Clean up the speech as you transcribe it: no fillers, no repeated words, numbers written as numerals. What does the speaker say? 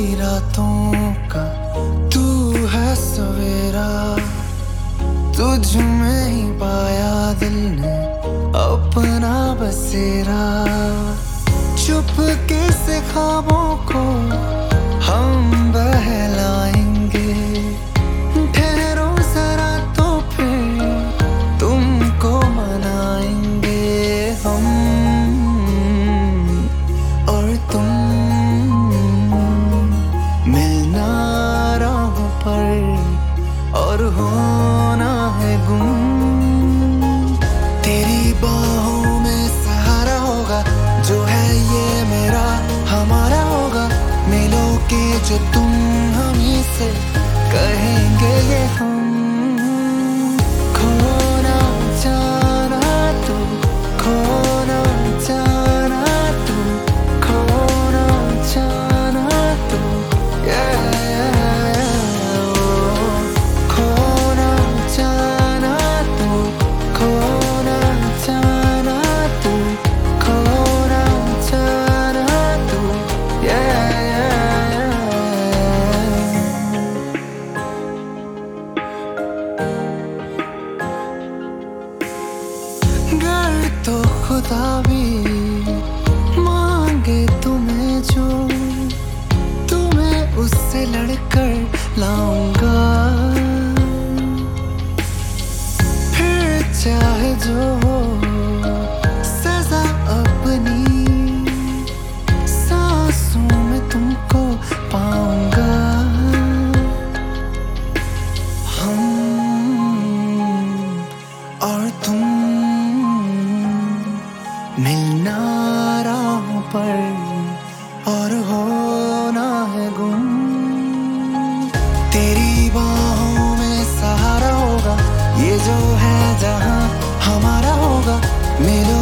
रातों का तू है सवेरा, तुझ में ही पाया दिल ने अपना बसेरा। चुपके से ख्वाबों को हम बहलाएंगे, ठहरो जरा तो फिर तुमको मनाएंगे हम और तुम। मिलना राहों पर और होना है गुम, तेरी बाहों में सहारा होगा जो है ये मेरा हमारा होगा। मिलोगे जो तुम हमी से कहेंगे ये हम। खोना जाना तू, खोना जाना तू, खोना जाना तू, खोना जाना तू, खोना जाना तू, खोना जाना तू, गर तो खुदा भी मांगे तुम्हें जो, तुम्हें उससे लड़कर लाऊंगा। फिर चाहे जो हो सजा अपनी सांसों में तुमको पाऊंगा। हम और तुम मिलना राहों पर और होना है गुम, तेरी बाहों में सहारा होगा ये जो है जहां हमारा होगा। मिलो